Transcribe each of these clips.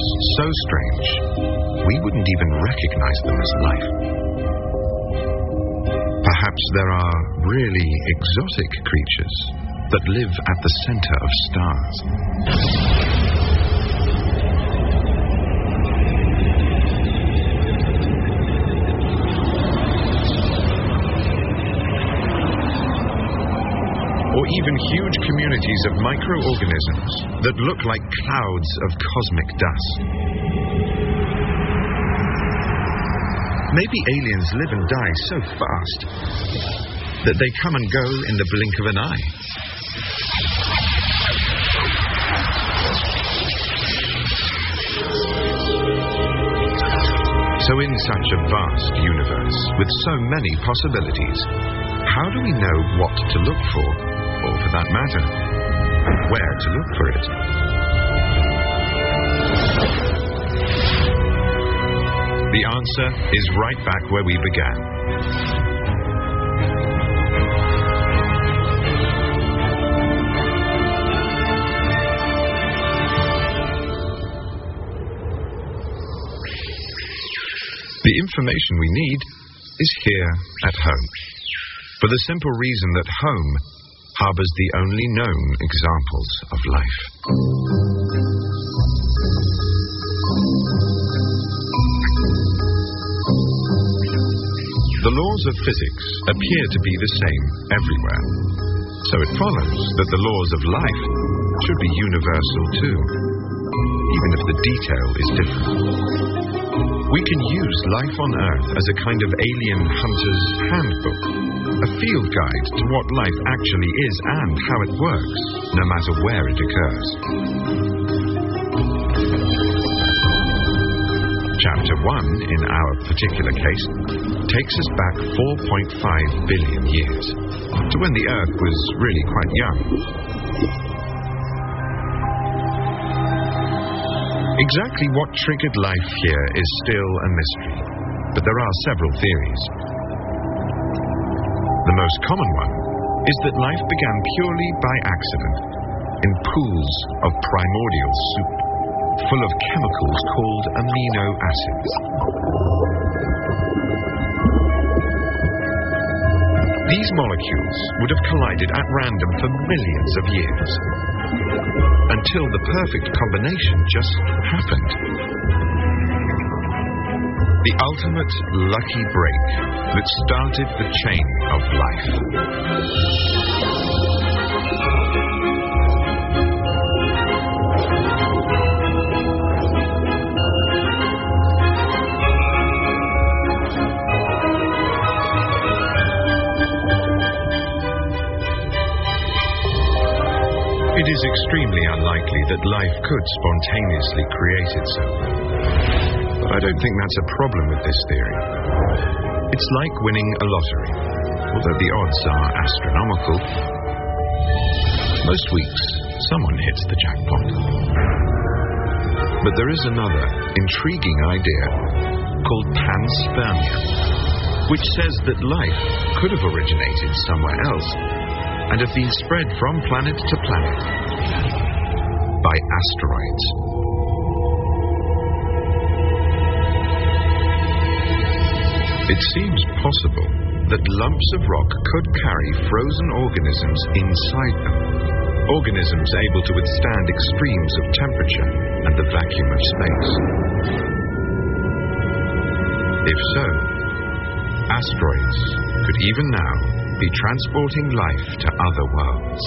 so strange, we wouldn't even recognize them as life. Perhaps there are really exotic creatures that live at the center of stars. Or even huge communities of microorganisms that look like clouds of cosmic dust. Maybe aliens live and die so fast that they come and go in the blink of an eye. So in such a vast universe with so many possibilities, how do we know what to look for, or for that matter, where to look for it? The answer is right back where we began. The information we need is here at home, for the simple reason that home harbors the only known examples of life. The laws of physics appear to be the same everywhere, so it follows that the laws of life should be universal too, even if the detail is different. We can use life on Earth as a kind of alien hunter's handbook, a field guide to what life actually is and how it works, no matter where it occurs. Chapter 1, in our particular case, takes us back 4.5 billion years, to when the Earth was really quite young. Exactly what triggered life here is still a mystery, but there are several theories. The most common one is that life began purely by accident, in pools of primordial soup, full of chemicals called amino acids. These molecules would have collided at random for millions of years, until the perfect combination just happened. The ultimate lucky break that started the chain of life. It is extremely unlikely that life could spontaneously create itself. But I don't think that's a problem with this theory. It's like winning a lottery. Although the odds are astronomical, most weeks someone hits the jackpot. But there is another intriguing idea called panspermia, which says that life could have originated somewhere else and have been spread from planet to planet by asteroids. It seems possible that lumps of rock could carry frozen organisms inside them, organisms able to withstand extremes of temperature and the vacuum of space. If so, asteroids could even now be transporting life to other worlds.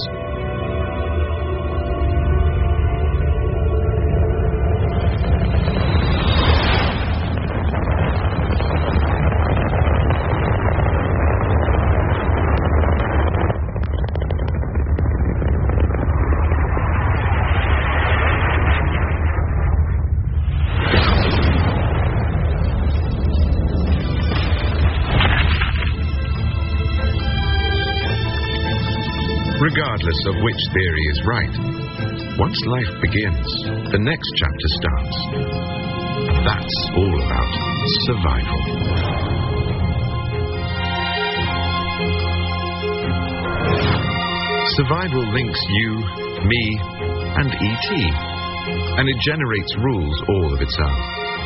Regardless of which theory is right, once life begins, the next chapter starts. That's all about survival. Survival links you, me, and E.T. and it generates rules all of its own.